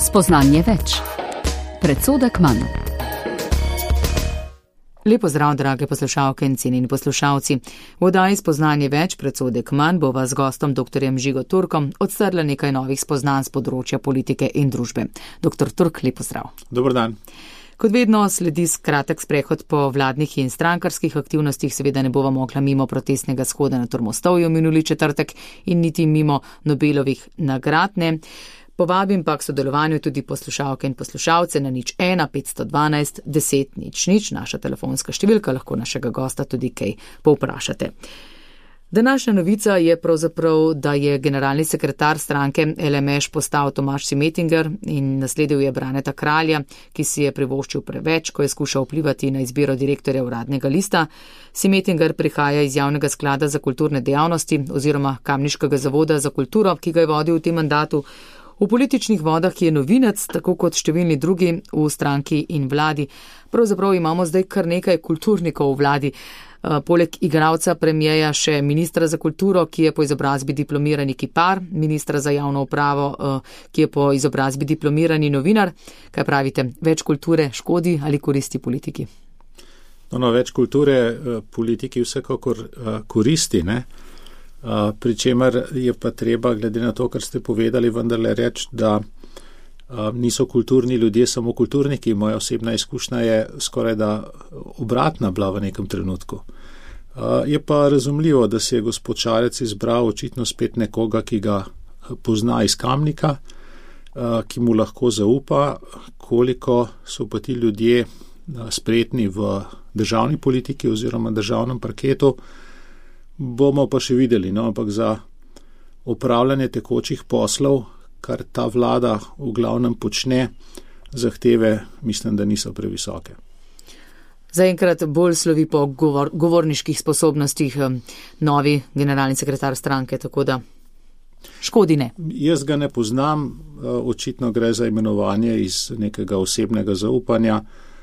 Spoznanje več. Predsodek manj. Lepo zdrav, drage poslušalke in cenjeni poslušalci. V oddaji Spoznanje več, predsodek manj bova z gostom dr. Žigo Turkom odstrla nekaj novih spoznanj z področja politike in družbe. Dr. Turk, lepo zdrav. Dober dan. Kot vedno sledi kratek sprehod po vladnih in strankarskih aktivnostih, seveda ne bova mogla mimo protestnega shoda na Trmostovju minuli četrtek in niti mimo Nobelovih nagrad ne. Povabim pa k sodelovanju tudi poslušalke in poslušalce na 01 512 10 00, naša telefonska številka, lahko našega gosta tudi kaj povprašate. Današnja novica je pravzaprav, da je generalni sekretar stranke LMŠ postal Tomaž Simetinger in nasledil je Braneta Kralja, ki si je privoščil preveč, ko je skušal vplivati na izbiro direktorja Uradnega lista. Simetinger prihaja iz Javnega sklada za kulturne dejavnosti oziroma Kamniškega zavoda za kulturo, ki ga je vodil v tem mandatu. V političnih vodah je novinec, tako kot številni drugi v stranki in vladi. Pravzaprav imamo zdaj kar nekaj kulturnikov v vladi. Poleg igralca premijeja še ministra za kulturo, ki je po izobrazbi diplomirani kipar, ministra za javno upravo, ki je po izobrazbi diplomirani novinar. Kaj pravite, več kulture škodi ali koristi politiki? No, več kulture politiki vsekakor koristi, ne? Pri čemer je pa treba, glede na to, kar ste povedali, vendarle reči, da niso kulturni ljudje samo kulturniki. Moja osebna izkušnja je skoraj da obratna bila v nekem trenutku. Je pa razumljivo, da se je gospod Šarec izbral očitno spet nekoga, ki ga pozna iz Kamnika, ki mu lahko zaupa, koliko so pa ti ljudje spretni v državni politiki oziroma državnem parketu. Bomo pa še videli, no, ampak za upravljanje tekočih poslov, kar ta vlada v glavnem počne, zahteve mislim, da niso previsoke. Zaenkrat bolj slovi po govorniških sposobnostih novi generalni sekretar stranke, tako da škodi ne. Jaz ga ne poznam, očitno gre za imenovanje iz nekega osebnega zaupanja,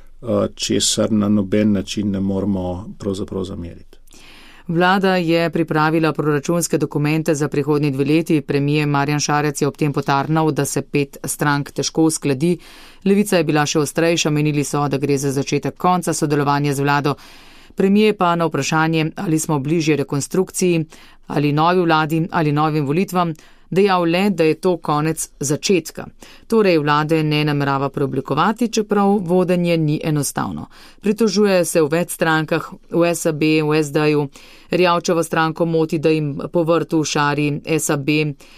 česar na noben način ne moramo pravzaprav zameriti. Vlada je pripravila proračunske dokumente za prihodnji 2 leti. Premijer Marjan Šarec je ob tem potarnal, da se 5 strank težko uskladi. Levica je bila še ostrejša, menili so, da gre za začetek konca sodelovanja z vlado. Premijer pa na vprašanje, ali smo bližje rekonstrukciji, ali novi vladi, ali novim volitvam, dejal le, da je to konec začetka. Torej vlade ne namerava preoblikovati, čeprav vodenje ni enostavno. Pritožuje se v več strankah, v SAB, v SD-ju. Rjavčevo stranko moti, da jim po vrtu šari SAB.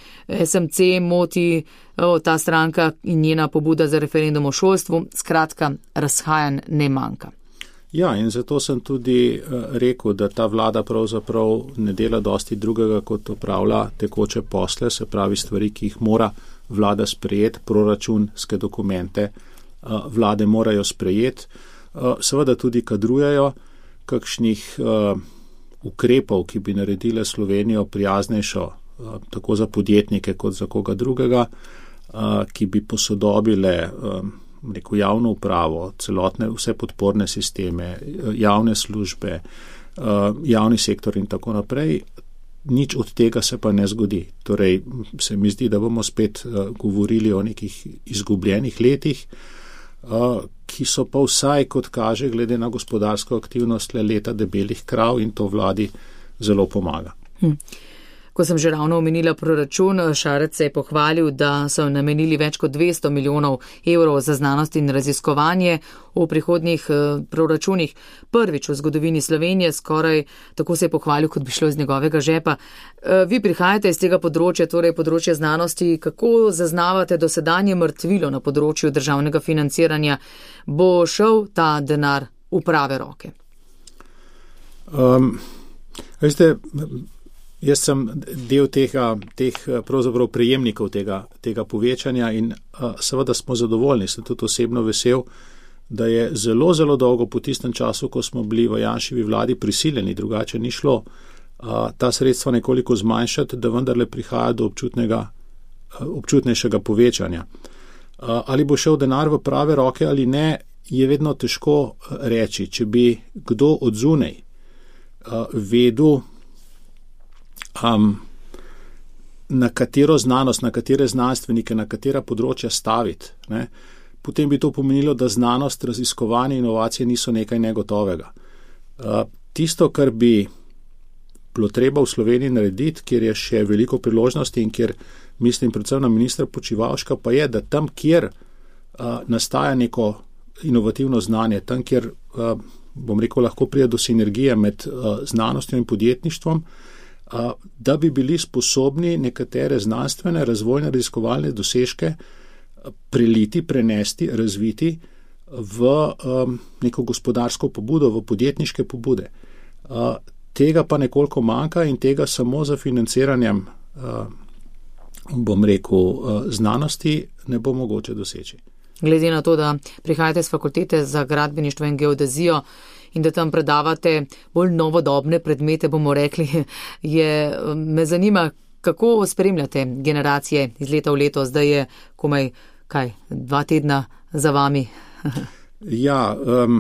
SMC moti ta stranka in njena pobuda za referendum o šolstvu. Skratka, razhajanj ne manjka. Ja, in zato sem tudi rekel, da ta vlada pravzaprav ne dela dosti drugega, kot opravlja tekoče posle, se pravi stvari, ki jih mora vlada sprejeti, proračunske dokumente vlade morajo sprejeti, seveda tudi kadrujejo kakšnih ukrepov, ki bi naredile Slovenijo prijaznejšo, tako za podjetnike kot za koga drugega, ki bi posodobile javno upravo, celotne vse podporne sisteme, javne službe, javni sektor in tako naprej. Nič od tega se pa ne zgodi. Torej, se mi zdi, da bomo spet govorili o nekih izgubljenih letih, ki so pa vsaj, kot kaže, glede na gospodarsko aktivnost, leta debelih krav in to vladi zelo pomaga. Ko sem že ravno omenila proračun, Šarec se je pohvalil, da so namenili več kot 200 milijonov evrov za znanost in raziskovanje v prihodnjih proračunih. Prvič v zgodovini Slovenije, skoraj tako se je pohvalil, kot bi šlo iz njegovega žepa. Vi prihajate iz tega področja, torej področja znanosti. Kako zaznavate dosedanje mrtvilo na področju državnega financiranja? Bo šel ta denar v prave roke? Jaz sem del teh pravzaprav prejemnikov tega povečanja in seveda smo zadovoljni. Sem tudi osebno vesel, da je zelo, zelo dolgo po tistem času, ko smo bili v Janševi vladi prisiljeni, drugače ni šlo, ta sredstva nekoliko zmanjšati, da vendarle prihaja do občutnejšega povečanja. Ali bo šel denar v prave roke ali ne, je vedno težko reči. Če bi kdo od zunaj vedel, na katero znanost, na katere znanstvenike, na katera področja staviti, ne, potem bi to pomenilo, da znanost, raziskovanje, inovacije niso nekaj negotovega. Tisto, kar bi bilo treba v Sloveniji narediti, kjer je še veliko priložnosti in kjer mislim predvsem na ministra Počivalška, pa je, da tam, kjer nastaja neko inovativno znanje, tam, kjer, bom rekel, lahko pride do sinergije med znanostjo in podjetništvom, da bi bili sposobni nekatere znanstvene, razvojne, raziskovalne dosežke preliti, prenesti, razviti v neko gospodarsko pobudo, v podjetniške pobude. Tega pa nekoliko manjka in tega samo za financiranjem, bom rekel, znanosti ne bo mogoče doseči. Glede na to, da prihajate z fakultete za gradbeništvo in geodezijo in da tam predavate bolj novodobne predmete, bomo rekli, me zanima, kako spremljate generacije iz leta v leto. Zdaj je komaj, 2 tedna za vami. Ja,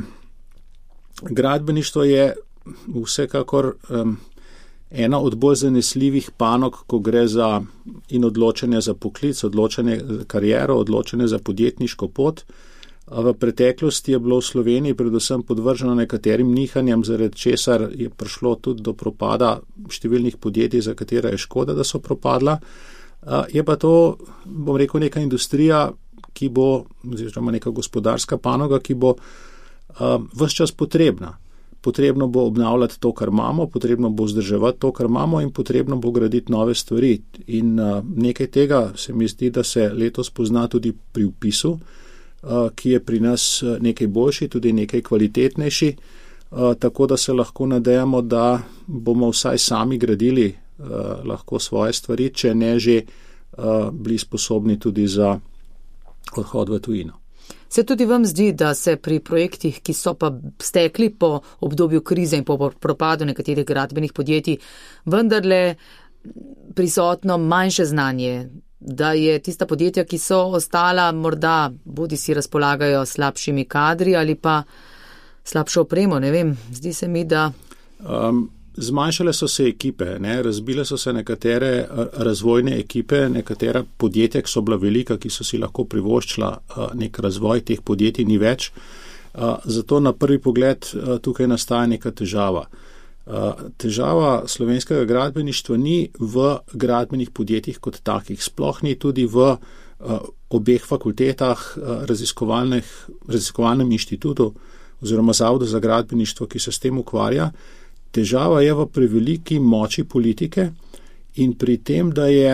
gradbeništvo je vsekakor ena od bolj zanesljivih panog, ko gre za in odločanje za poklic, odločanje za kariero, odločanje za podjetniško pot. V preteklosti je bilo v Sloveniji predvsem podvrženo nekaterim nihanjem, zaradi česar je prišlo tudi do propada številnih podjetij, za katera je škoda, da so propadla. Je pa to, bom rekel, neka industrija, ki bo, oziroma neka gospodarska panoga, ki bo ves čas potrebna. Potrebno bo obnavljati to, kar imamo, potrebno bo vzdrževati to, kar imamo in potrebno bo graditi nove stvari. In nekaj tega se mi zdi, da se letos pozna tudi pri vpisu, ki je pri nas nekaj boljši, tudi nekaj kvalitetnejši, tako da se lahko nadejamo, da bomo vsaj sami gradili lahko svoje stvari, če ne že bili sposobni tudi za odhod v tujino. Se tudi vam zdi, da se pri projektih, ki so pa stekli po obdobju krize in po propadu nekaterih gradbenih podjetij, vendarle prisotno manjše znanje, da je tista podjetja, ki so ostala, morda bodi si razpolagajo slabšimi kadri ali pa slabšo opremo, ne vem, zdi se mi, da... Zmanjšale so se ekipe, razbile so se nekatere razvojne ekipe, nekatera podjetja, ki so bila velika, ki so si lahko privoščila nek razvoj, teh podjetij ni več. Zato na prvi pogled tukaj nastaja neka težava. Težava slovenskega gradbeništva ni v gradbenih podjetjih kot takih, sploh ni tudi v obeh fakultetah, raziskovalnem inštitutu oziroma Zavodu za gradbeništvo, ki se s tem ukvarja. Težava je v preveliki moči politike in pri tem, da je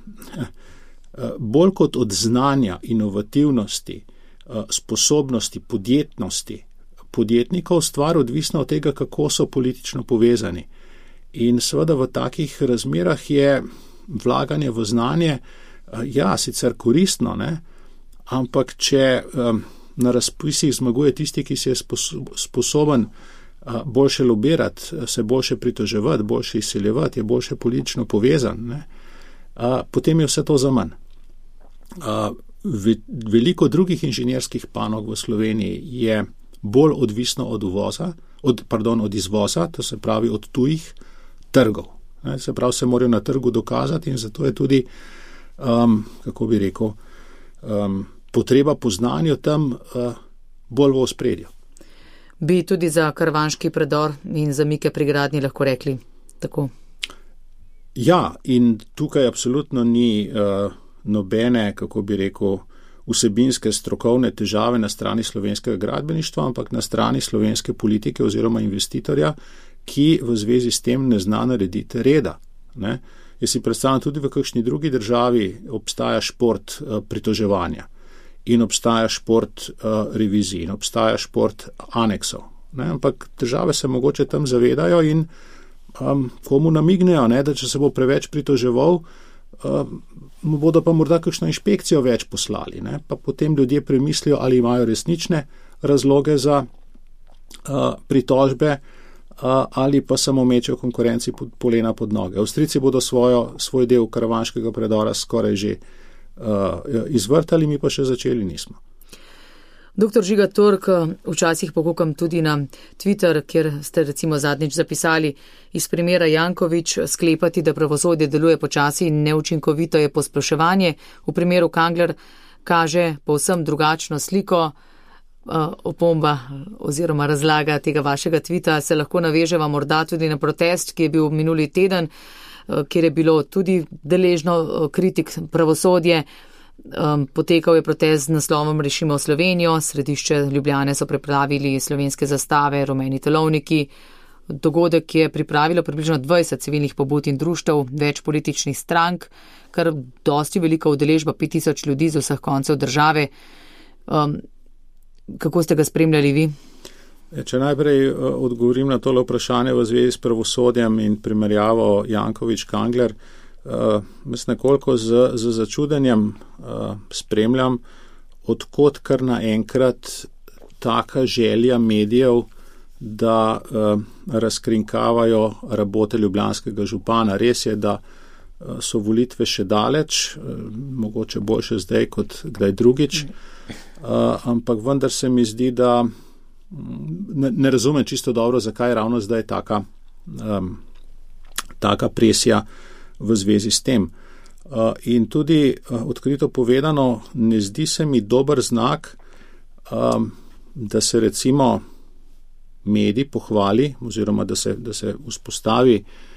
bolj kot od znanja, inovativnosti, sposobnosti, podjetnosti podjetnikov stvar odvisna od tega, kako so politično povezani. In seveda v takih razmerah je vlaganje v znanje, sicer koristno, ampak če na razpisih zmaguje tisti, ki si je sposoben boljše lobirati, se boljše pritoževati, boljše izsiljevati, je boljše politično povezan, potem je vse to za manj. Veliko drugih inženirskih panog v Sloveniji je bolj odvisno od izvoza, to se pravi od tujih trgov. Se pravi, se morajo na trgu dokazati in zato je tudi, potreba po znanju tam bolj v ospredju. Bi tudi za karavanški predor in zamike pri gradnji lahko rekli tako? Ja, in tukaj absolutno ni nobene, vsebinske strokovne težave na strani slovenskega gradbeništva, ampak na strani slovenske politike oziroma investitorja, ki v zvezi s tem ne zna narediti reda. Jaz si predstavljam, tudi v kakšni drugi državi obstaja šport pritoževanja. In obstaja šport revizij, in obstaja šport aneksov. Ampak države se mogoče tam zavedajo in komu namignejo, da če se bo preveč pritoževal, mu bodo pa morda kakšno inšpekcijo več poslali. Pa potem ljudje premislijo, ali imajo resnične razloge za pritožbe ali pa samo mečejo konkurenci polena pod noge. Avstrijci bodo svoj del karavanškega predora skoraj že izvrtali, mi pa še začeli nismo. Doktor Žiga Turk, včasih pokukam tudi na Twitter, kjer ste recimo zadnjič zapisali iz primera Janković sklepati, da pravosodje deluje počasi in neučinkovito je posploševanje. V primeru Kangler kaže povsem drugačno sliko. Opomba oziroma razlaga tega vašega tvita se lahko naveževa morda tudi na protest, ki je bil minuli teden, kjer je bilo tudi deležno kritik pravosodje. Potekal je protest z naslovom Rešimo Slovenijo, središče Ljubljane so pripravili slovenske zastave, rumeni telovniki. Dogodek je pripravilo približno 20 civilnih pobud in društev, več političnih strank, kar dosti velika udeležba 5000 ljudi z vseh koncev države. Kako ste ga spremljali vi? Če najprej odgovorim na tole vprašanje v zvezi s pravosodjem in primerjavo Janković-Kangler, jaz nekoliko z začudenjem spremljam, odkot kar naenkrat taka želja medijev, da razkrinkavajo rabote ljubljanskega župana. Res je, da so volitve še daleč, mogoče boljše zdaj kot kdaj drugič, ampak vendar se mi zdi, da ne razumem čisto dobro, zakaj ravno zdaj taka presija v zvezi s tem. In tudi odkrito povedano, ne zdi se mi dober znak, da se recimo medij pohvali oziroma da se vzpostavi,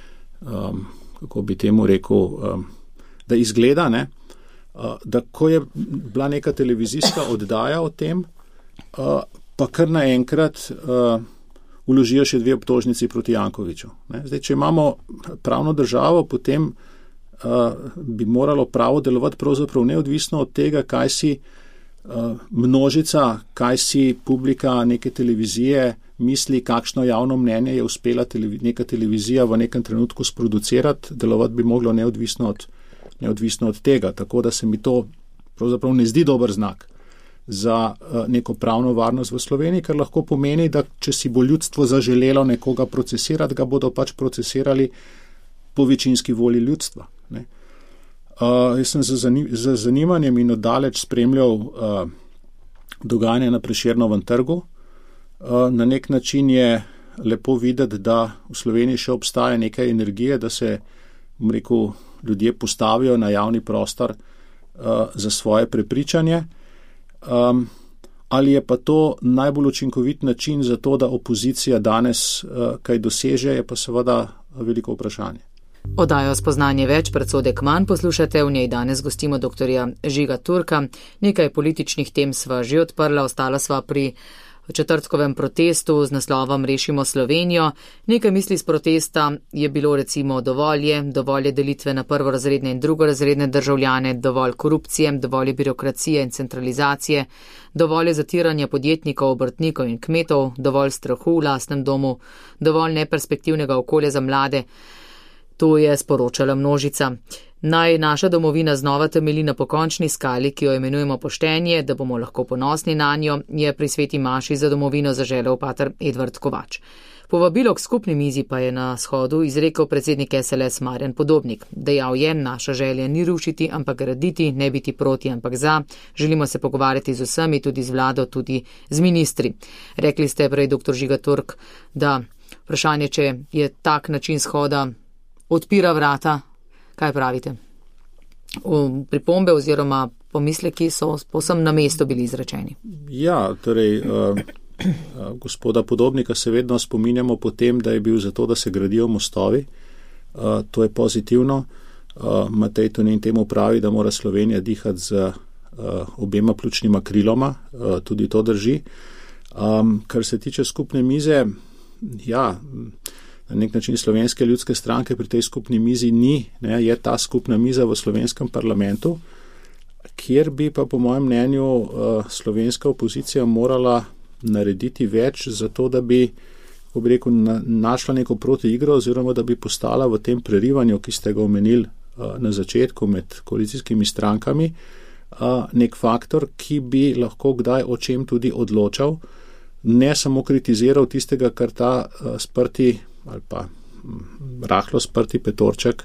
kako bi temu rekel, da izgleda, ne, da ko je bila neka televizijska oddaja o tem, pa kar naenkrat vložijo še 2 obtožnici proti Jankoviću. Zdaj, če imamo pravno državo, potem bi moralo pravo delovati pravzaprav neodvisno od tega, kaj si množica, kaj si publika neke televizije misli, kakšno javno mnenje je uspela neka televizija v nekem trenutku sproducirati, delovati bi moglo neodvisno od tega. Tako da se mi to pravzaprav ne zdi dober znak za neko pravno varnost v Sloveniji, kar lahko pomeni, da če si bo ljudstvo zaželelo nekoga procesirati, ga bodo pač procesirali po večinski volji ljudstva. Jaz sem z zanimanjem in oddaleč spremljal dogajanje na Prešernovem trgu. Na nek način je lepo videti, da v Sloveniji še obstaja nekaj energije, da se, bom rekel, ljudje postavijo na javni prostor za svoje prepričanje. Ali je pa to najbolj učinkovit način za to, da opozicija danes kaj doseže, je pa seveda veliko vprašanje. Oddajo Spoznanje več, predsodek manj poslušate, v njej danes gostimo doktorja Žiga Turka. Nekaj političnih tem sva že odprla, ostala sva pri četrtkovem protestu z naslovom Rešimo Slovenijo. Nekaj misli z protesta je bilo recimo dovolj je delitve na prvorazredne in drugorazredne državljane, dovolj korupcije, dovolj je birokracije in centralizacije, dovolj je zatiranja podjetnikov, obrtnikov in kmetov, dovolj strahu v lastnem domu, dovolj neperspektivnega okolja za mlade. To je sporočala množica. Naj naša domovina znova temelji na pokončni skali, ki jo imenujemo poštenje, da bomo lahko ponosni nanjo, je pri sveti maši za domovino zaželel pater Edvard Kovač. Povabilo k skupni mizi pa je na shodu izrekel predsednik SLS Marjan Podobnik. Dejal je, naša želja ni rušiti, ampak graditi, ne biti proti, ampak za. Želimo se pogovarjati z vsemi, tudi z vlado, tudi z ministri. Rekli ste prej, dr. Žiga Turk, da vprašanje, če je tak način shoda odpira vrata. Kaj pravite? Pripombe oziroma pomisleki so povsem na mesto bili izrečeni. Ja, torej, gospoda Podobnika se vedno spominjamo po tem, da je bil za to, da se gradijo mostovi. To je pozitivno. Matej Tonin temu pravi, da mora Slovenija dihati z obema pljučnima kriloma. Tudi to drži. Kar se tiče skupne mize, ja, na nek način Slovenske ljudske stranke pri tej skupni mizi ni, je ta skupna miza v slovenskem parlamentu, kjer bi pa po mojem mnenju slovenska opozicija morala narediti več za to, da bi, kako bi rekel, našla neko protiigro oziroma da bi postala v tem prerivanju, ki ste ga omenili na začetku med koalicijskimi strankami, nek faktor, ki bi lahko kdaj o čem tudi odločal, ne samo kritiziral tistega, kar ta sprti ali pa rahlo sprti petorček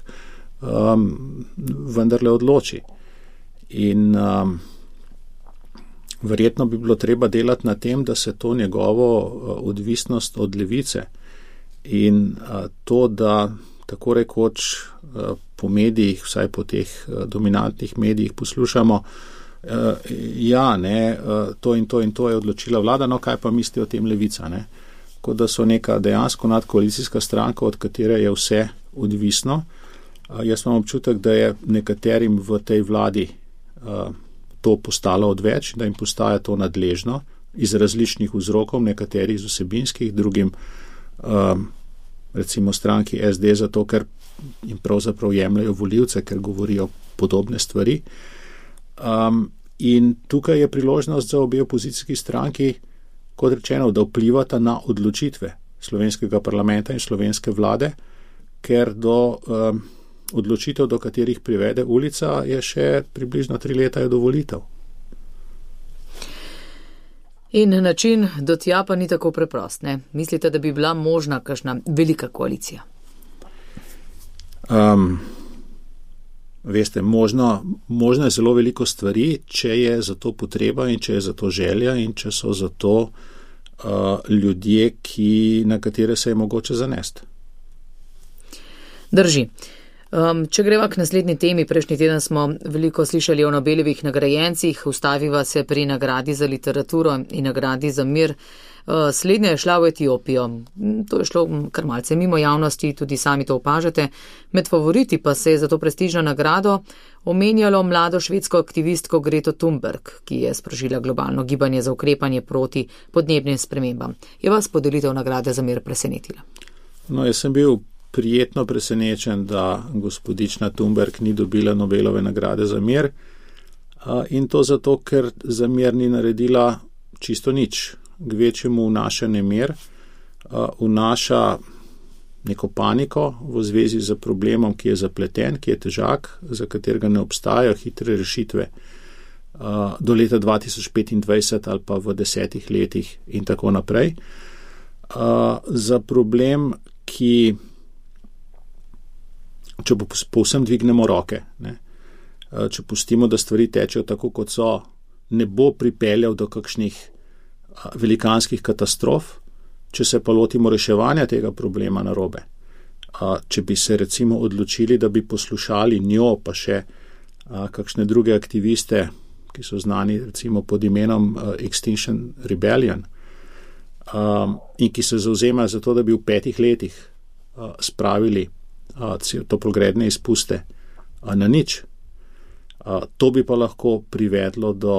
vendarle odloči. In verjetno bi bilo treba delati na tem, da se to njegovo odvisnost od levice in to, da tako rekoč po medijih, vsaj po teh dominantnih medijih poslušamo, to in to in to je odločila vlada, no kaj pa misli o tem levica, ne? Kot da so neka dejansko nadkoalicijska stranka, od katere je vse odvisno. Jaz imam občutek, da je nekaterim v tej vladi to postalo odveč, da jim postaja to nadležno iz različnih vzrokov, nekateri iz vsebinskih, drugim recimo stranki SD, zato ker jim pravzaprav jemljajo volivce, ker govorijo podobne stvari. In tukaj je priložnost za obe opozicijski stranki, kot rečeno, da vplivata na odločitve slovenskega parlamenta in slovenske vlade, ker do odločitev, do katerih privede ulica, je še približno 3 leta do volitev. In način do tja pa ni tako preprost, ne? Mislite, da bi bila možna kakšna velika koalicija? Veste, možno je zelo veliko stvari, če je za to potreba in če je za to želja in če so za to ljudje, na katere se je mogoče zanesti. Drži. Če greva k naslednji temi, prejšnji teden smo veliko slišali o Nobelovih nagrajencih, ustaviva se pri nagradi za literaturo in nagradi za mir. Slednja je šla v Etiopijo. To je šlo kar malce mimo javnosti, tudi sami to opažate. Med favoriti pa se je za to prestižno nagrado omenjalo mlado švedsko aktivistko Greto Thunberg, ki je sprožila globalno gibanje za ukrepanje proti podnebnim spremembam. Je vas podelitev nagrade za mir presenetila? No, jaz sem bil prijetno presenečen, da gospodična Thunberg ni dobila Nobelove nagrade za mir. In to zato, ker za mir ni naredila čisto nič. Kvečjemu vnaša nemir, vnaša neko paniko v zvezi z problemom, ki je zapleten, ki je težak, za katerega ne obstajajo hitre rešitve do leta 2025 ali pa v 10 letih in tako naprej. Za problem, ki, če povsem dvignemo roke, ne, če pustimo, da stvari tečejo tako, kot so, ne bo pripeljal do kakšnih velikanskih katastrof, če se pa lotimo reševanja tega problema narobe. Če bi se recimo odločili, da bi poslušali njo, pa še kakšne druge aktiviste, ki so znani recimo pod imenom Extinction Rebellion, in ki se zauzemajo za to, da bi v 5 letih spravili toplogredne izpuste na nič. To bi pa lahko privedlo do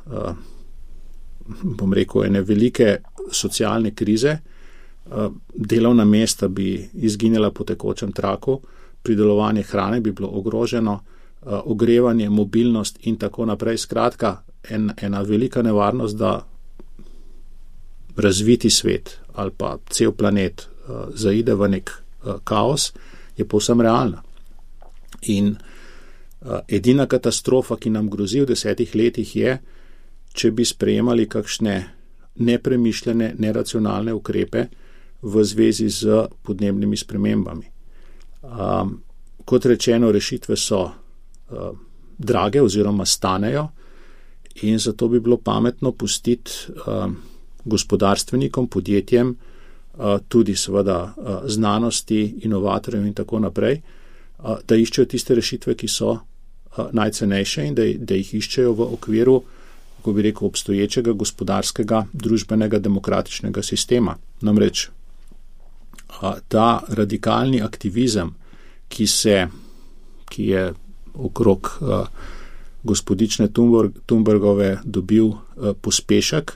bom rekel, ene velike socialne krize, delovna mesta bi izginila po tekočem traku, pridelovanje hrane bi bilo ogroženo, ogrevanje, mobilnost in tako naprej. Skratka, ena velika nevarnost, da razviti svet ali pa cel planet zaide v nek kaos, je povsem realna. In edina katastrofa, ki nam grozi v 10 letih, je, če bi sprejemali kakšne nepremišljene, neracionalne ukrepe v zvezi z podnebnimi spremembami. Kot rečeno, rešitve so drage oziroma stanejo in zato bi bilo pametno pustiti gospodarstvenikom, podjetjem, tudi seveda znanosti, inovatorjem in tako naprej, da iščejo tiste rešitve, ki so najcenejše in da jih iščejo v okviru, ko bi rekel, obstoječega gospodarskega, družbenega, demokratičnega sistema. Namreč ta radikalni aktivizem, ki je okrog gospodične Thunbergove dobil pospešek,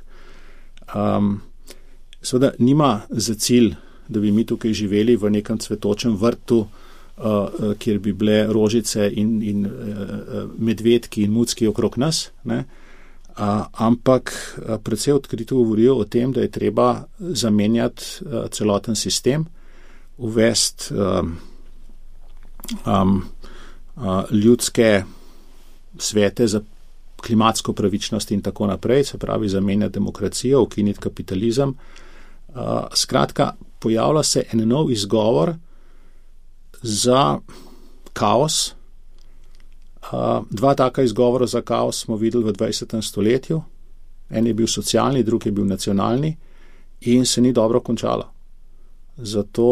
seveda nima za cilj, da bi mi tukaj živeli v nekem cvetočem vrtu, kjer bi bile rožice in medvedki in mucki okrog nas, ne? Ampak predvsej odkrito govorijo o tem, da je treba zamenjati celoten sistem, uvesti ljudske svete za klimatsko pravičnost in tako naprej, se pravi zamenjati demokracijo, ukiniti kapitalizem. Skratka, pojavlja se en nov izgovor za kaos. 2 taka izgovora za kaos smo videli v 20. stoletju. En je bil socialni, drug je bil nacionalni in se ni dobro končalo. Zato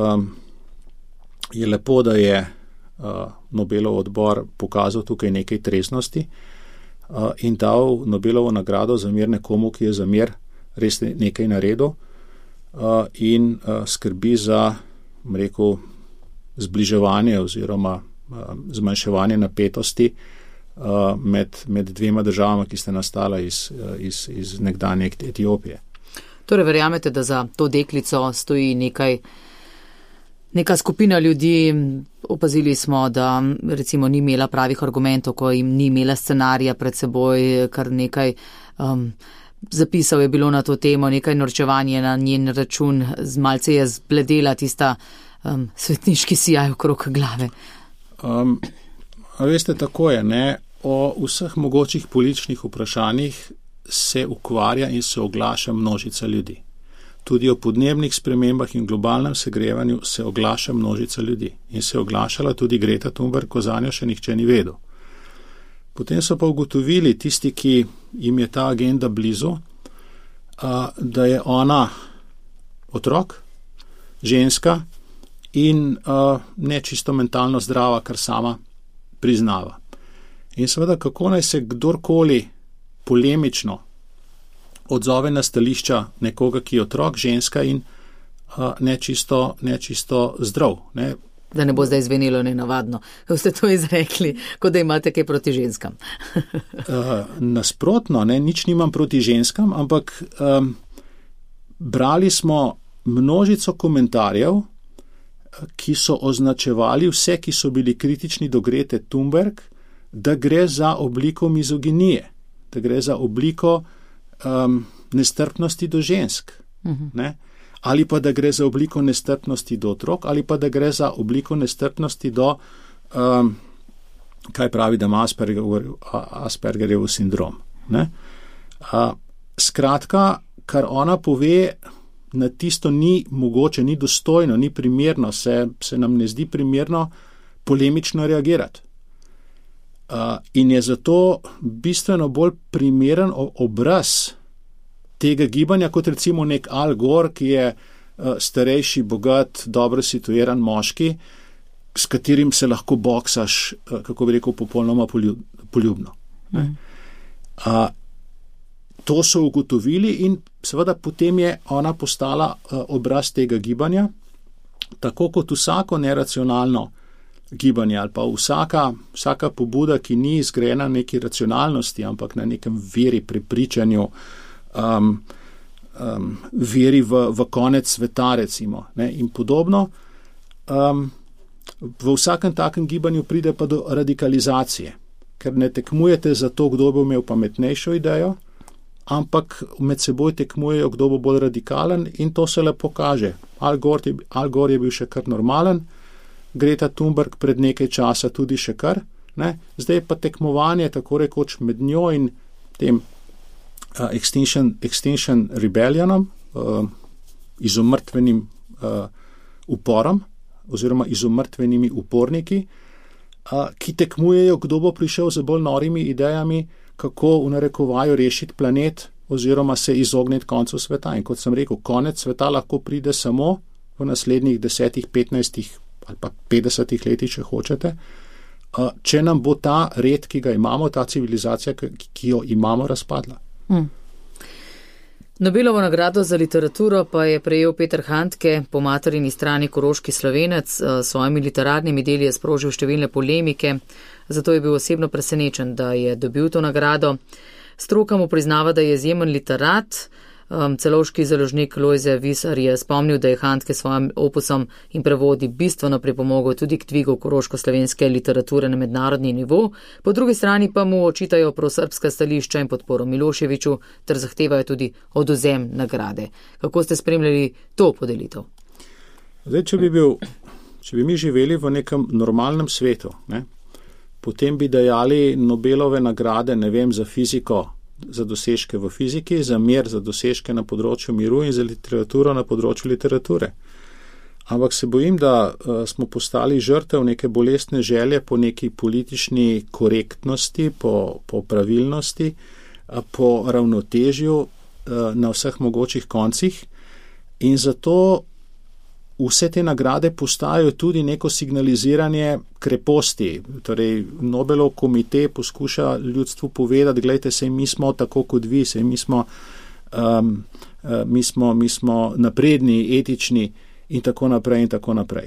je lepo, da je Nobelov odbor pokazal tukaj nekaj treznosti in dal Nobelovo nagrado za mir nekomu, ki je za mir res nekaj naredil in skrbi za, rekel, zbliževanje oziroma zmanjševanje napetosti med dvema državama, ki sta nastala iz nekdanje Etiopije. Torej, verjamete, da za to deklico stoji neka skupina ljudi. Opazili smo, da recimo ni imela pravih argumentov, ko jim ni imela scenarija pred seboj, kar nekaj zapisal je bilo na to temo, nekaj norčevanje na njen račun, malce je zbledela tista svetniški sijaj okrog glave. Veste, tako je, ne? O vseh mogočih političnih vprašanjih se ukvarja in se oglaša množica ljudi. Tudi o podnebnih spremembah in globalnem segrevanju se oglaša množica ljudi. In se oglašala tudi Greta Thunberg, ko za njo še nihče ni vedel. Potem so pa ugotovili tisti, ki jim je ta agenda blizu, da je ona otrok, ženska in ne čisto mentalno zdrava, kar sama priznava. In seveda, kako naj se kdorkoli polemično odzove na stališča nekoga, ki je otrok, ženska in ne čisto zdrav. Ne? Da ne bo zdaj zvenelo nenavadno, ko ste to izrekli, kot da imate kaj proti ženskam. Nasprotno, ne, nič nimam proti ženskam, ampak brali smo množico komentarjev, ki so označevali vse, ki so bili kritični do Grete Thunberg, da gre za obliko mizoginije, da gre za obliko nestrpnosti do žensk, ne? Ali pa da gre za obliko nestrpnosti do otrok, ali pa da gre za obliko nestrpnosti do, kaj pravi, da ima Aspergerjev sindrom. Ne? Skratka, kar ona pove, na tisto ni mogoče, ni dostojno, ni primerno, se nam ne zdi primerno polemično reagirati. In je zato bistveno bolj primeren obraz tega gibanja, kot recimo nek Al Gore, ki je starejši, bogat, dobro situiran moški, s katerim se lahko boksaš, kako bi rekel, popolnoma poljubno. To so ugotovili in seveda potem je ona postala obraz tega gibanja, tako kot vsako neracionalno gibanje ali pa vsaka pobuda, ki ni izgrajena na neki racionalnosti, ampak na nekem veri, prepričanju, veri v konec sveta, recimo, ne, in podobno. V vsakem takem gibanju pride pa do radikalizacije, ker ne tekmujete za to, kdo bo imel pametnejšo idejo, ampak med seboj tekmujejo, kdo bo bolj radikalen in to se lepo kaže. Al Gore je bil še kar normalen, Greta Thunberg pred nekaj časa tudi še kar, ne? Zdaj pa tekmovanje tako rekoč med njo in tem Extinction Rebellionom, izumrtvenim uporom oziroma izumrtvenimi uporniki, ki tekmujejo, kdo bo prišel z bolj norimi idejami, kako v narekovaju rešiti planet oziroma se izogniti koncu sveta. In kot sem rekel, konec sveta lahko pride samo v naslednjih 10, 15 ali pa 50 letih, če hočete, če nam bo ta red, ki ga imamo, ta civilizacija, ki jo imamo, razpadla. Nobelovo nagrado za literaturo pa je prejel Peter Handke, po materini strani koroški Slovenec. S svojimi literarnimi deli je sprožil številne polemike, zato je bil osebno presenečen, da je dobil to nagrado. Stroka mu priznava, da je izjemen literat. Celovški založnik Lojze Visar je spomnil, da je Handke s svojim opusom in prevodi bistveno pripomogel tudi k dvigu koroško-slovenske literature na mednarodni nivo, po drugi strani pa mu očitajo prosrbska stališča in podporo Miloševiću ter zahtevajo tudi odvzem nagrade. Kako ste spremljali to podelitev? Zdaj, če bi mi živeli v nekem normalnem svetu, ne, potem bi dajali Nobelove nagrade, ne vem, za fiziko, za dosežke v fiziki, za mir, za dosežke na področju miru in za literaturo na področju literature. Ampak se bojim, da smo postali žrtev neke bolestne želje po neki politični korektnosti, po pravilnosti, po ravnotežju na vseh mogočih koncih in zato vse te nagrade postajajo tudi neko signaliziranje kreposti. Torej, Nobelov komite poskuša ljudstvu povedati, gledajte, sej mi smo tako kot vi, sej mi smo napredni, etični in tako naprej in tako naprej.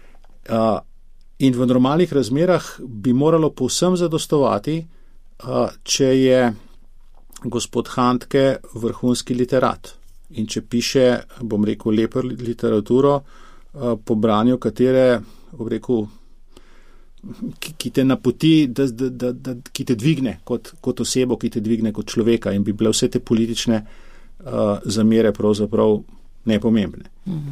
In v normalnih razmerah bi moralo povsem zadostovati, če je gospod Handke vrhunski literat in če piše, bom rekel, lepo literaturo, po branju katere, bom rekel, ki te napoti, ki te dvigne kot osebo, ki te dvigne kot človeka in bi bile vse te politične zamere pravzaprav nepomembne.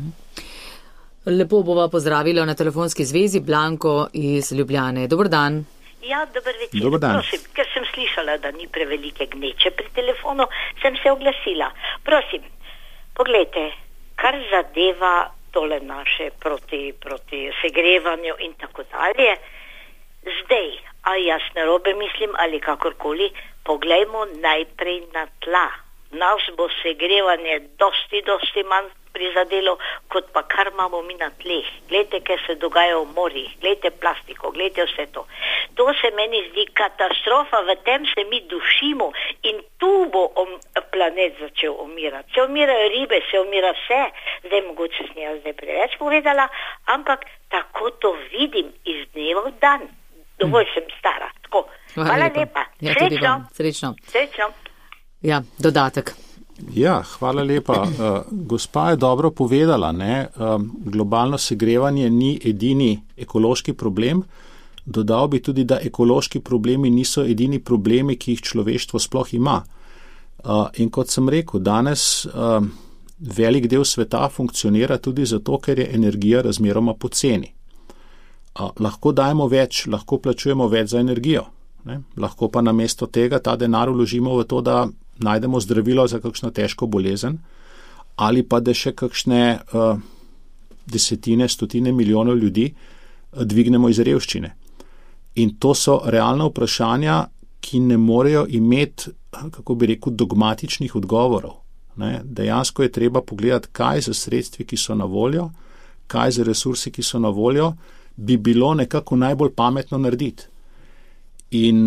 Lepo bova pozdravila na telefonski zvezi Blanko iz Ljubljane. Dober dan. Ja, dober večer. Dober dan. Prosim, ker sem slišala, da ni prevelike gneče pri telefonu, sem se oglasila. Prosim, poglejte, kar zadeva tole naše proti segrevanju in tako dalje. Zdaj, a jaz narobe mislim ali kakorkoli, poglejmo najprej na tla. Nas bo segrevanje dosti manj prizadelo, kot pa kar imamo mi na tleh. Glejte, kaj se dogaja v morjih, glejte plastiko, glejte vse to. To se meni zdi katastrofa, v tem se mi dušimo in tu bo planet začel umirati. Se umirajo ribe, se umira vse, zdaj mogoče sem jaz zdaj preveč povedala, ampak tako to vidim iz dneva v dan. Dovolj sem stara. Tako. Hvala lepa. Ja, Srečno. Ja, dodatek. Ja, hvala lepa. Gospa je dobro povedala, ne? Globalno segrevanje ni edini ekološki problem. Dodal bi tudi, da ekološki problemi niso edini problemi, ki jih človeštvo sploh ima. In kot sem rekel, danes velik del sveta funkcionira tudi zato, ker je energija razmeroma poceni. Lahko dajemo več, lahko plačujemo več za energijo. Ne? Lahko pa namesto tega ta denar vložimo v to, da najdemo zdravilo za kakšno težko bolezen ali pa da še kakšne desetine, stotine milijonov ljudi dvignemo iz revščine. In to so realna vprašanja, ki ne morejo imeti, kako bi rekel, dogmatičnih odgovorov. Ne? Dejansko je treba pogledati, kaj za sredstvi, ki so na voljo, kaj za resursi, ki so na voljo, bi bilo nekako najbolj pametno narediti. In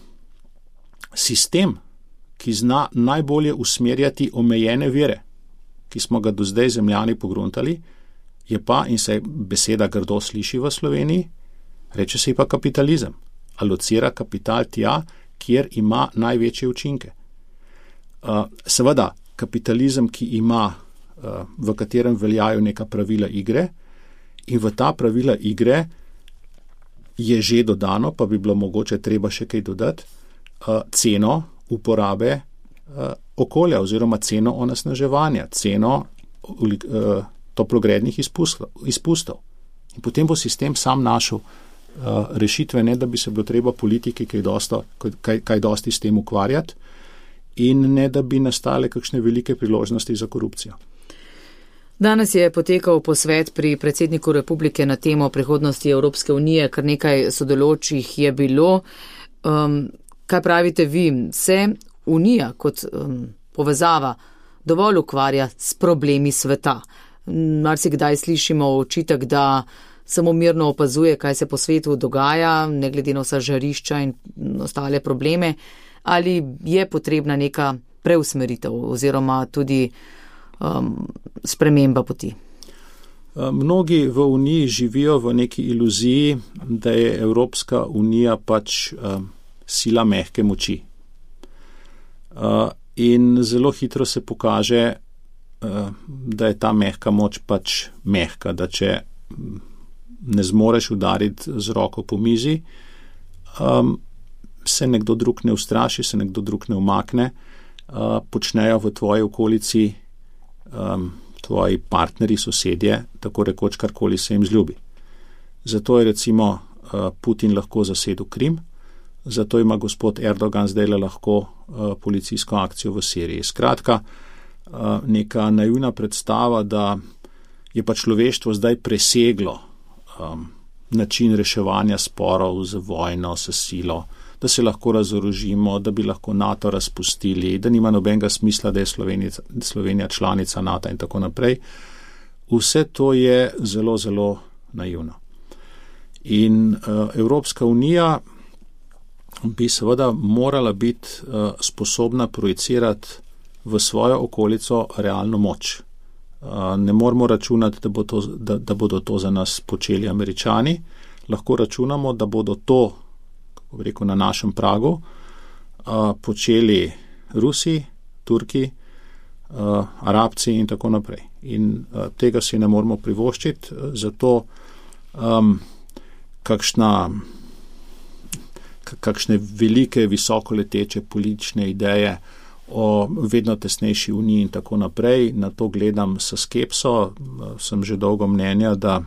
sistem, ki zna najbolje usmerjati omejene vire, ki smo ga do zdaj Zemljani pogruntali, je pa, in se beseda grdo sliši v Sloveniji, reče se pa kapitalizem. Alocira kapital tja, kjer ima največje učinke. Seveda, kapitalizem, ki ima, v katerem veljajo neka pravila igre, in v ta pravila igre je že dodano, pa bi bilo mogoče treba še kaj dodati, ceno uporabe okolja oziroma ceno onesnaževanja, ceno toplogrednih izpustov. In potem bo sistem sam našel rešitve, ne da bi se bilo treba politiki kaj dosti s tem ukvarjati in ne da bi nastale kakšne velike priložnosti za korupcijo. Danes je potekal posvet pri predsedniku republike na temo prihodnosti Evropske unije, kar nekaj sodelujočih je bilo. Kaj pravite vi? Se Unija kot povezava dovolj ukvarja s problemi sveta? Marsikdaj slišimo očitek, da samo mirno opazuje, kaj se po svetu dogaja, ne glede na vsa žarišča in ostale probleme. Ali je potrebna neka preusmeritev oziroma tudi sprememba poti? Mnogi v Uniji živijo v neki iluziji, da je Evropska unija pač sila mehke moči. In zelo hitro se pokaže, da je ta mehka moč pač mehka, da če ne zmoreš udariti z roko po mizi, se nekdo drug ne ustraši, se nekdo drug ne umakne, počnejo v tvoji okolici tvoji partnerji, sosedje, tako rekoč karkoli se jim zljubi. Zato je recimo Putin lahko zasedel Krim, zato ima gospod Erdogan zdaj lahko policijsko akcijo v Siriji. Skratka, neka naivna predstava, da je pa človeštvo zdaj preseglo način reševanja sporov z vojno, s silo, da se lahko razorožimo, da bi lahko NATO razpustili, da nima nobenega smisla, da je Slovenija članica NATO in tako naprej. Vse to je zelo, zelo naivno. In Evropska unija bi seveda morala biti sposobna projicirati v svojo okolico realno moč. Ne moramo računati, da bodo to za nas počeli Američani. Lahko računamo, da bodo to, kako bi rekel, na našem pragu počeli Rusi, Turki, Arabci in tako naprej. In tega si ne moramo privoščiti, zato kakšne velike, visokoleteče politične ideje o vedno tesnejši uniji in tako naprej. Na to gledam s skepso. Sem že dolgo mnenja, da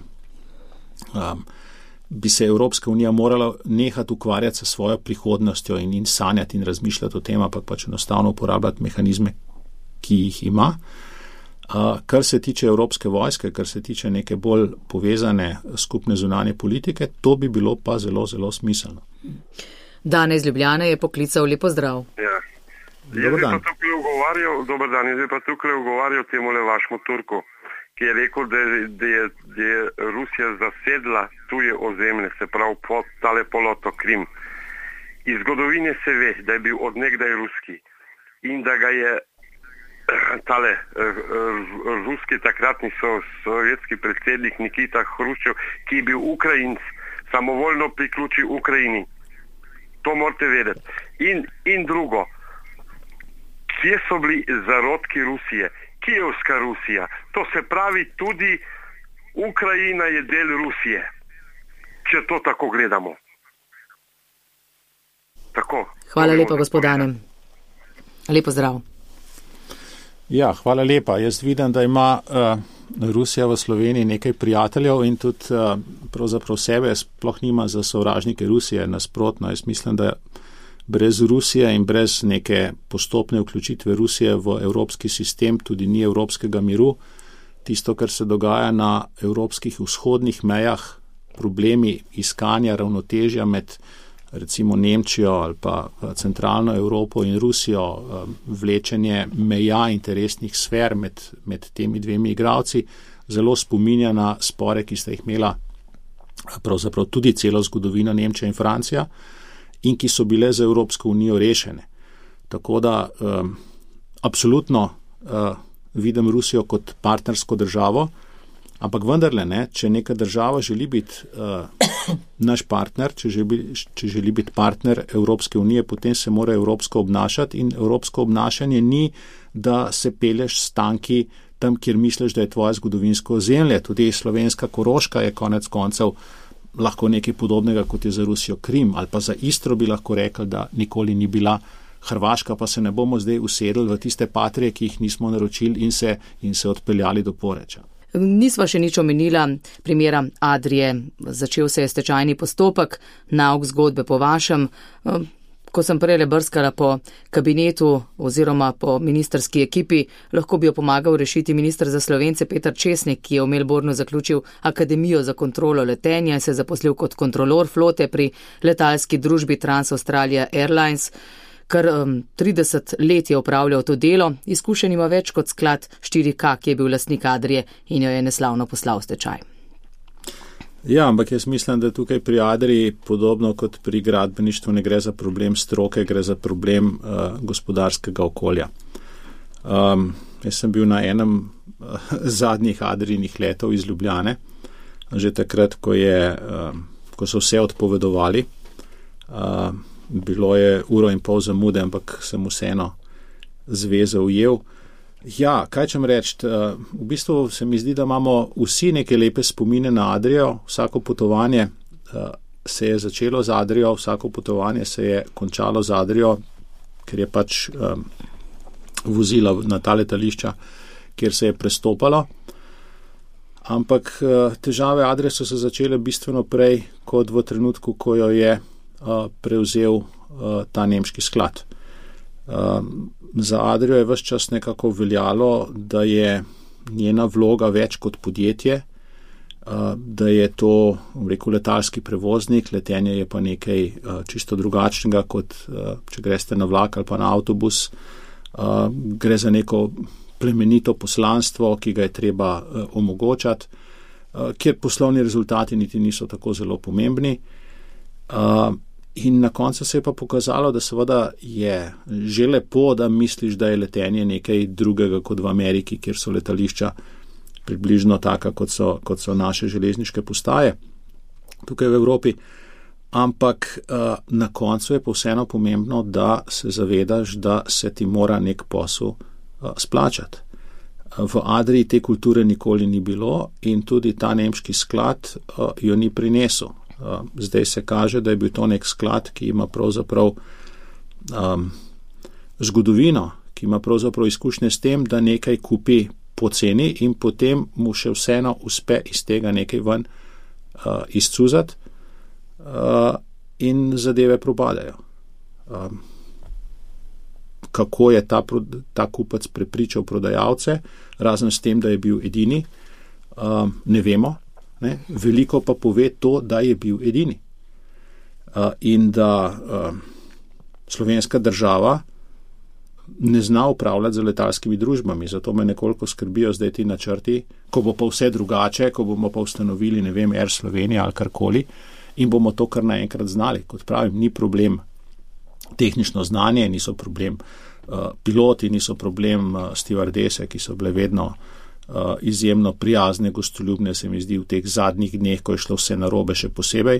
bi se Evropska unija morala nehati ukvarjati sa svojo prihodnostjo in sanjati in razmišljati o tem, ampak pač enostavno uporabljati mehanizme, ki jih ima. Kar se tiče Evropske vojske, kar se tiče neke bolj povezane skupne zunanje politike, to bi bilo pa zelo, zelo smiselno. Dane iz Ljubljane je poklical lep pozdrav. Ja. Dobar dan. Jaz bi pa tukaj ugovarjal temule vašemu Turku, ki je rekel, da je Rusija zasedla tuje ozemlje, se pravi pod tale poloto Krim. Iz zgodovine se ve, da je bil odnegdaj ruski in da ga je tale ruski takratni sovjetski predsednik Nikita Hruščov, ki je bil Ukrajinc, samovoljno priključil Ukrajini. To morate vedeti. In drugo, kje so bili zarodki Rusije? Kijevska Rusija. To se pravi, tudi Ukrajina je del Rusije, če to tako gledamo. Tako. Hvala lepa, gospodane. Lep pozdrav. Ja, hvala lepa. Jaz vidim, da ima Rusija v Sloveniji nekaj prijateljev in tudi pravzaprav sebe sploh nima za sovražnike Rusije. Nasprotno, jaz mislim, da brez Rusije in brez neke postopne vključitve Rusije v evropski sistem tudi ni evropskega miru. Tisto, kar se dogaja na evropskih vzhodnih mejah, problemi iskanja ravnotežja med recimo Nemčijo ali pa centralno Evropo in Rusijo, vlečenje meja interesnih sfer med temi dvemi igralci, zelo spominja na spore, ki sta jih imela pravzaprav tudi celo zgodovino Nemčija in Francija in ki so bile za Evropsko unijo rešene. Tako da absolutno vidim Rusijo kot partnersko državo, ampak vendarle ne, če neka država želi biti naš partner, če želi biti partner Evropske unije, potem se mora evropsko obnašati in evropsko obnašanje ni, da se pelješ s tanki tam, kjer misliš, da je tvoje zgodovinsko ozemlje. Tudi slovenska Koroška je konec koncev lahko nekaj podobnega, kot je za Rusijo Krim, ali pa za Istro bi lahko rekli, da nikoli ni bila Hrvaška, pa se ne bomo zdaj usedli v tiste patrije, ki jih nismo naročili in se odpeljali do Poreča. Nisva še nič omenila primera Adrie. Začel se je stečajni postopek, nauk zgodbe po vašem. Ko sem prejle brskala po kabinetu oziroma po ministerski ekipi, lahko bi jo pomagal rešiti minister za Slovence Peter Česnik, ki je v Melbournu zaključil Akademijo za kontrolo letenja in se zaposlil kot kontrolor flote pri letalski družbi Trans-Australia Airlines. Kar 30 let je upravljal to delo, izkušen ima več kot sklad 4K, ki je bil lastnik Adrie in jo je neslavno poslal v stečaj. Ja, ampak jaz mislim, da tukaj pri Adriji, podobno kot pri gradbeništvu, ne gre za problem stroke, gre za problem gospodarskega okolja. Jaz sem bil na enem zadnjih Adrijinih letov iz Ljubljane, že takrat, ko so vse odpovedovali. Bilo je 1,5 ure zamude, ampak sem vseeno zveze ujel. Ja, kaj čem reči, v bistvu se mi zdi, da imamo vsi neke lepe spomine na Adrijo. Vsako potovanje se je začelo z Adrijo, vsako potovanje se je končalo z Adrijo, ker je pač vozila na ta letališča, kjer se je prestopalo. Ampak težave Adrije so se začele bistveno prej, kot v trenutku, ko jo je prevzel ta nemški sklad. Za Adrijo je ves čas nekako veljalo, da je njena vloga več kot podjetje, da je to, letalski prevoznik, letenje je pa nekaj čisto drugačnega, kot če greste na vlak ali pa na avtobus. Gre za neko plemenito poslanstvo, ki ga je treba omogočati, kjer poslovni rezultati niti niso tako zelo pomembni. In na koncu se je pa pokazalo, da seveda je že lepo, da misliš, da je letenje nekaj drugega kot v Ameriki, kjer so letališča približno taka, kot so naše železniške postaje tukaj v Evropi. Ampak na koncu je pa vseeno pomembno, da se zavedaš, da se ti mora nek posel splačati. V Adriji te kulture nikoli ni bilo in tudi ta nemški sklad jo ni prinesel. Zdaj se kaže, da je bil to nek sklad, ki ima pravzaprav zgodovino, ki ima pravzaprav izkušnje s tem, da nekaj kupi poceni in potem mu še vseeno uspe iz tega nekaj ven izcuzati in zadeve propadajo. Kako je ta kupec prepričal prodajalce, razen s tem, da je bil edini, ne vemo. Ne? Veliko pa pove to, da je bil edini. In da slovenska država ne zna upravljati z letalskimi družbami. Zato me nekoliko skrbijo zdaj ti načrti, ko bo pa vse drugače, ko bomo pa ustanovili, ne vem, Air Slovenija ali karkoli in bomo to kar naenkrat znali. Kot pravim, ni problem tehnično znanje, niso problem piloti, niso problem stewardese, ki so bile vedno izjemno prijazne, gostoljubne, se mi zdi v teh zadnjih dneh, ko je šlo vse narobe še posebej.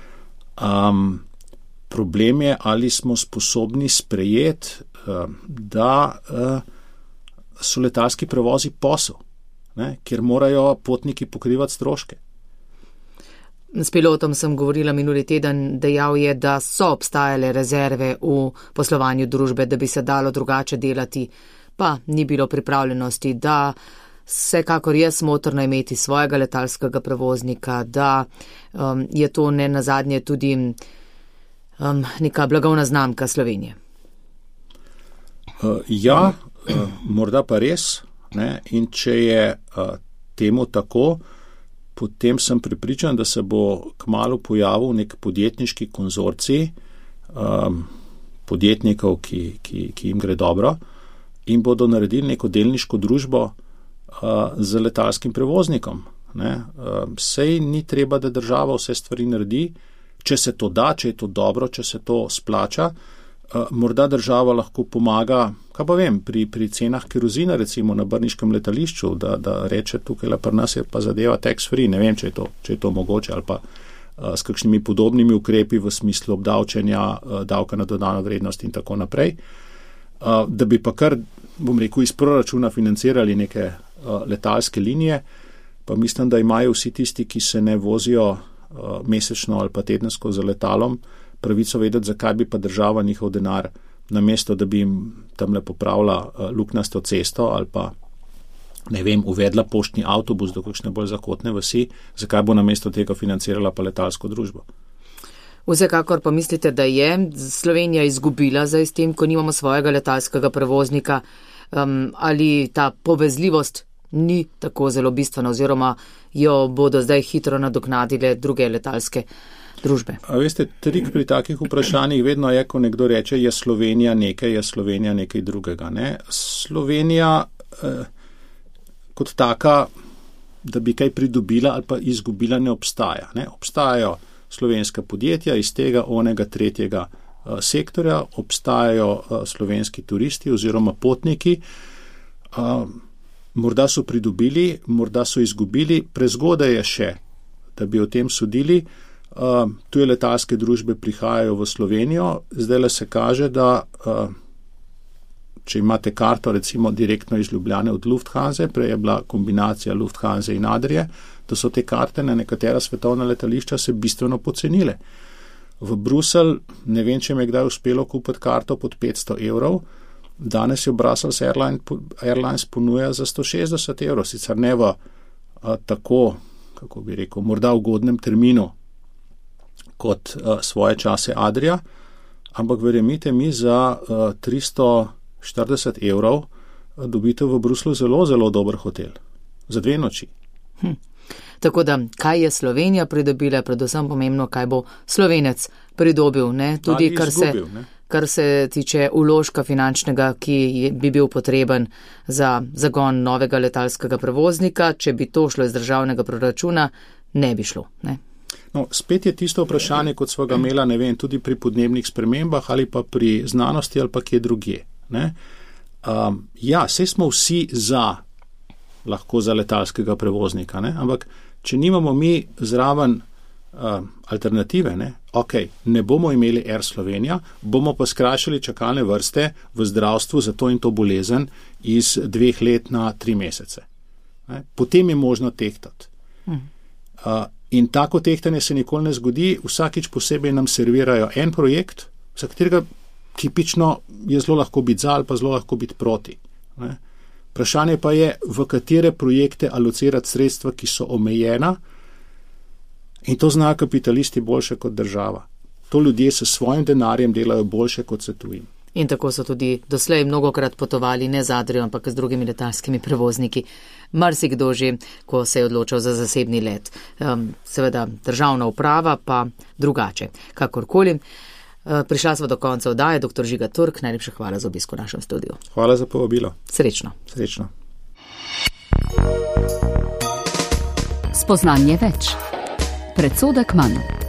Problem je, ali smo sposobni sprejeti, da so letalski prevozi posel, kjer morajo potniki pokrivati stroške. S pilotom sem govorila minuli teden, dejal je, da so obstajale rezerve v poslovanju družbe, da bi se dalo drugače delati, pa ni bilo pripravljenosti, da vsekakor je smotrno imeti svojega letalskega prevoznika, da je to ne nazadnje tudi neka blagovna znamka Slovenije. Morda pa res, ne? In če je temu tako, potem sem prepričan, da se bo kmalu pojavil nek podjetniški konzorcij podjetnikov, ki jim gre dobro in bodo naredili neko delniško družbo z letalskim prevoznikom. Sej ni treba, da država vse stvari naredi, če se to da, če je to dobro, če se to splača. Morda država lahko pomaga, kaj pa vem, pri cenah kerozina recimo na brniškem letališču, da reče tukaj pri nas je pa zadeva tax free, ne vem, če je to mogoče, ali pa s kakšnimi podobnimi ukrepi v smislu obdavčenja, davka na dodano vrednost in tako naprej, da bi pa kar, bom rekel, iz proračuna financirali neke letalske linije, pa mislim, da imajo vsi tisti, ki se ne vozijo mesečno ali pa tedensko za letalom, pravico vedeti, zakaj bi pa država njihov denar, namesto da bi jim tamle popravila luknjasto cesto ali pa, ne vem, uvedla poštni avtobus do kakšne bolj zakotne vasi, zakaj bo namesto tega financirala pa letalsko družbo. Vsekakor pa mislite, da je Slovenija izgubila zdaj s tem, ko nimamo svojega letalskega prevoznika, ali ta povezljivost ni tako zelo bistvena oziroma jo bodo zdaj hitro nadoknadile druge letalske družbe? A veste, trik pri takih vprašanjih vedno je, ko nekdo reče, je Slovenija nekaj drugega. Ne? Slovenija kot taka, da bi kaj pridobila ali pa izgubila, ne obstaja. Ne? Obstajajo slovenska podjetja iz tega, onega, tretjega sektorja, obstajajo slovenski turisti oziroma potniki, morda so pridobili, morda so izgubili, prezgodaj je še, da bi o tem sodili. Tuje letalske družbe prihajajo v Slovenijo, zdaj le se kaže, da če imate karto recimo direktno iz Ljubljane od Lufthanse, prej je bila kombinacija Lufthanse in Adrije, da so te karte na nekatera svetovna letališča se bistveno pocenile. V Bruselj, ne vem, če mi je kdaj uspelo kupiti karto pod 500 €, danes jo Brussels Airlines ponuja za 160 €, sicer ne v tako, kako bi rekel, morda ugodnem terminu kot svoje čase Adria, ampak verjemite mi, za 340 € dobite v Bruslju zelo, zelo dober hotel. Za 2 noči. Tako da, kaj je Slovenija pridobila, predvsem pomembno, kaj bo Slovenec pridobil, ne? Tudi kar se tiče vložka finančnega, ki bi bil potreben za zagon novega letalskega prevoznika, če bi to šlo iz državnega proračuna, ne bi šlo, ne? No, spet je tisto vprašanje, kot smo ga imela, ne vem, tudi pri podnebnih spremembah ali pa pri znanosti ali pa kje drugje, ne? Ja, saj smo vsi lahko za letalskega prevoznika, ne? Ampak če nimamo mi zraven alternative, ne? Ok, ne bomo imeli Air Slovenija, bomo pa skrajšali čakalne vrste v zdravstvu za to in to bolezen iz 2 let na 3 mesece. Ne? Potem je možno tehtati. In tako tehtanje se nikoli ne zgodi, vsakič posebej nam servirajo en projekt, za katerega tipično je zelo lahko biti za ali pa zelo lahko biti proti. Ne? Vprašanje pa je, v katere projekte alocirati sredstva, ki so omejena, in to znajo kapitalisti boljše kot država. To ljudje s svojim denarjem delajo boljše kot se tujim. In tako so tudi doslej mnogokrat potovali ne z Adrio, ampak z drugimi letalskimi prevozniki. Marsikdo že, ko se je odločal za zasebni let. Seveda državna uprava pa drugače. Kakorkoli. Prišla smo do konca oddaje. Dr. Žiga Turk, najlepša hvala za obisk v našem studiu. Hvala za povabilo. Srečno. Srečno. Spoznanje več. Predsodek manj.